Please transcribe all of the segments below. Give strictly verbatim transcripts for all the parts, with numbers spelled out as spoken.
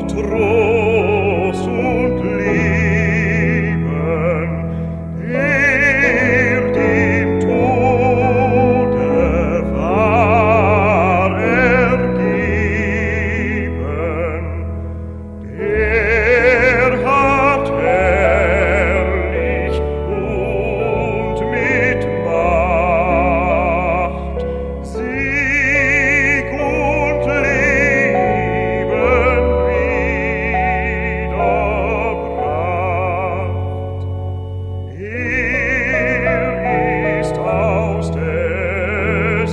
Trost und Leben, der dem Tode war ergeben, der hat herrlich und mit Macht Sieg und Leben wiederbracht. Er ist aus des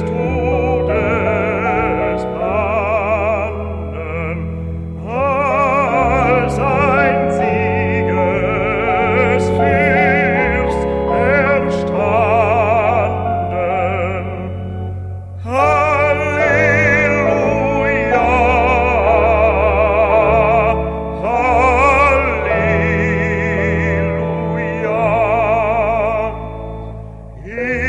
Todes Bannen als ein Siegesfürst erstanden. Halleluja, Halleluja.